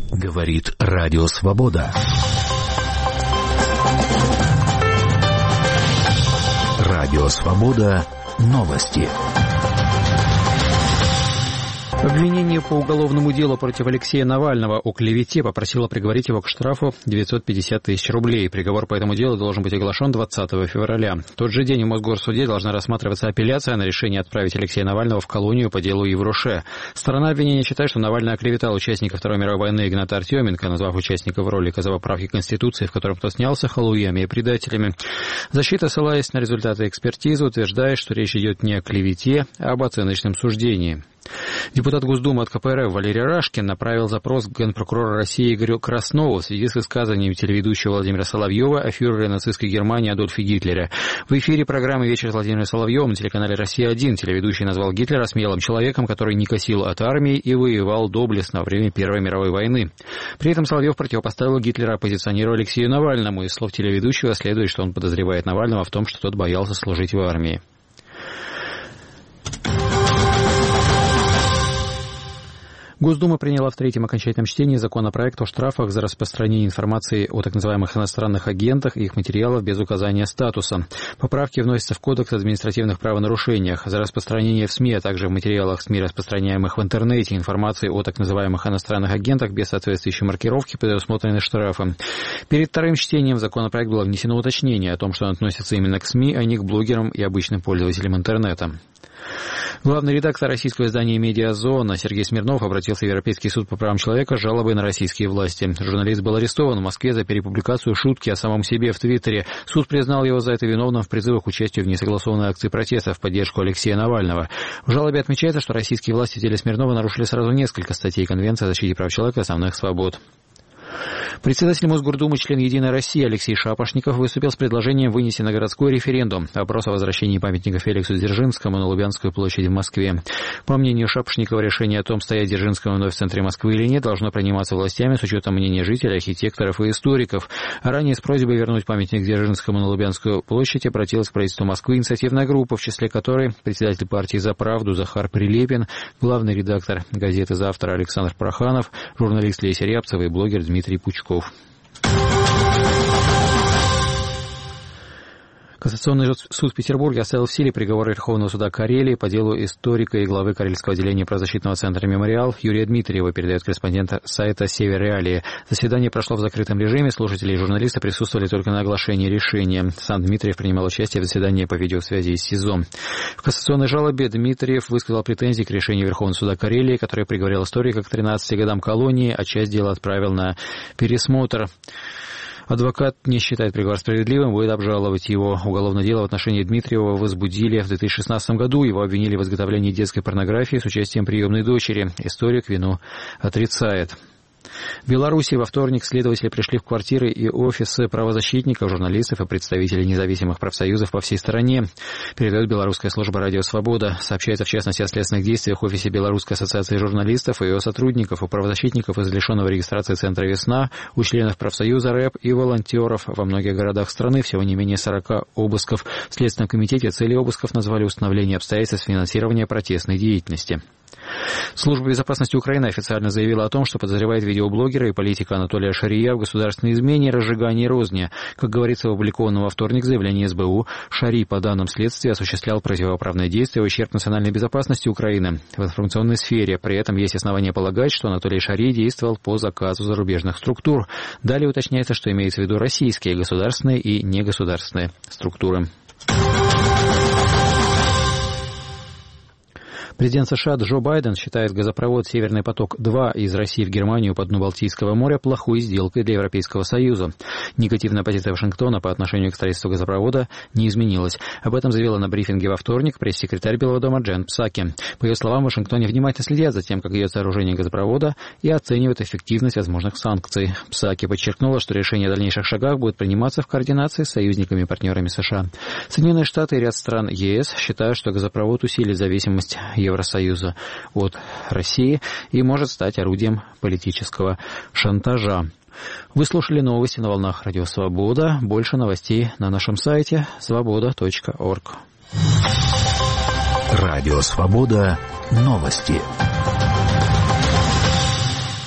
Говорит Радио Свобода. Радио Свобода. Новости. Обвинение по уголовному делу против Алексея Навального о клевете попросило приговорить его к штрафу 950 тысяч рублей. Приговор по этому делу должен быть оглашен 20 февраля. В тот же день в Мосгорсуде должна рассматриваться апелляция на решение отправить Алексея Навального в колонию по делу Евруше. Сторона обвинения считает, что Навальный оклеветал участника Второй мировой войны Игната Артеменко, назвав участников ролика за поправки Конституции, в котором тот снялся, халуями и предателями. Защита, ссылаясь на результаты экспертизы, утверждает, что речь идет не о клевете, а об оценочном суждении. Депутат Госдумы от КПРФ Валерий Рашкин направил запрос к генпрокурору России Игорю Краснову в связи с высказыванием телеведущего Владимира Соловьева о фюрере нацистской Германии Адольфе Гитлере. В эфире программы «Вечер с Владимиром Соловьевым» на телеканале «Россия-1» телеведущий назвал Гитлера смелым человеком, который не косил от армии и воевал доблестно во время Первой мировой войны. При этом Соловьев противопоставил Гитлера оппозиционеру Алексею Навальному. Из слов телеведущего следует, что он подозревает Навального в том, что тот боялся служить в армии. Госдума приняла в третьем окончательном чтении законопроект о штрафах за распространение информации о так называемых иностранных агентах и их материалов без указания статуса. Поправки вносятся в Кодекс о административных правонарушениях. За распространение в СМИ, а также в материалах СМИ, распространяемых в интернете, информации о так называемых иностранных агентах без соответствующей маркировки предусмотрены штрафы. Перед вторым чтением в законопроект было внесено уточнение о том, что он относится именно к СМИ, а не к блогерам и обычным пользователям интернета. Главный редактор российского издания «Медиазона» Сергей Смирнов обратился в Европейский суд по правам человека с жалобой на российские власти. Журналист был арестован в Москве за перепубликацию шутки о самом себе в Твиттере. Суд признал его за это виновным в призывах к участию в несогласованной акции протеста в поддержку Алексея Навального. В жалобе отмечается, что российские власти в деле Смирнова нарушили сразу несколько статей Конвенции о защите прав человека и основных свобод. Председатель Мосгордумы, член «Единой России» Алексей Шапошников выступил с предложением вынести на городской референдум вопрос о возвращении памятника Феликсу Дзержинскому на Лубянскую площадь в Москве. По мнению Шапошникова, решение о том, стоять Дзержинскому вновь в центре Москвы или нет, должно приниматься властями с учетом мнения жителей, архитекторов и историков. А ранее с просьбой вернуть памятник Дзержинскому на Лубянскую площадь обратилась к правительству Москвы инициативная группа, в числе которой председатель партии «За правду» Захар Прилепин, главный редактор газеты «Завтра» Александр Проханов, журналист Леся Рябцева и блогер Дмитрий Пучков. Кассационный суд в Петербурге оставил в силе приговор Верховного суда Карелии по делу историка и главы Карельского отделения правозащитного центра «Мемориал» Юрия Дмитриева, передает корреспондент сайта «Север Реалии». Заседание прошло в закрытом режиме, слушатели и журналисты присутствовали только на оглашении решения. Сам Дмитриев принимал участие в заседании по видеосвязи из СИЗО. В кассационной жалобе Дмитриев высказал претензии к решению Верховного суда Карелии, который приговорил историка к 13 годам колонии, а часть дела отправил на пересмотр. Адвокат не считает приговор справедливым, будет обжаловать его. Уголовное дело в отношении Дмитриева возбудили в 2016 году. Его обвинили в изготовлении детской порнографии с участием приемной дочери. Историк вину отрицает. В Беларуси во вторник следователи пришли в квартиры и офисы правозащитников, журналистов и представителей независимых профсоюзов по всей стране. Передает белорусская служба «Радио Свобода». Сообщается в частности о следственных действиях в офисе Белорусской ассоциации журналистов и ее сотрудников, у правозащитников из лишенного регистрации центра «Весна», у членов профсоюза РЭП и волонтеров во многих городах страны. Всего не менее 40 обысков. В Следственном комитете цели обысков назвали установление обстоятельств финансирования протестной деятельности. Служба безопасности Украины официально заявила о том, что подозревает видеоблогера и политика Анатолия Шария в государственной измене и разжигании розни. Как говорится в опубликованном во вторник заявлении СБУ, Шарий, по данным следствия, осуществлял противоправные действия в ущерб национальной безопасности Украины в информационной сфере. При этом есть основания полагать, что Анатолий Шарий действовал по заказу зарубежных структур. Далее уточняется, что имеется в виду российские государственные и негосударственные структуры. Президент США Джо Байден считает газопровод «Северный поток-2» из России в Германию по дну Балтийского моря плохой сделкой для Европейского Союза. Негативная позиция Вашингтона по отношению к строительству газопровода не изменилась. Об этом заявила на брифинге во вторник пресс-секретарь Белого дома Джен Псаки. По ее словам, в Вашингтоне внимательно следят за тем, как идет сооружение газопровода, и оценивают эффективность возможных санкций. Псаки подчеркнула, что решение о дальнейших шагах будет приниматься в координации с союзниками и партнерами США. Соединенные Штаты и ряд стран ЕС считают, что газопровод усилит зависимость Евросоюза от России и может стать орудием политического шантажа. Вы слушали новости на волнах Радио Свобода. Больше новостей на нашем сайте svoboda.org. Радио Свобода. Новости.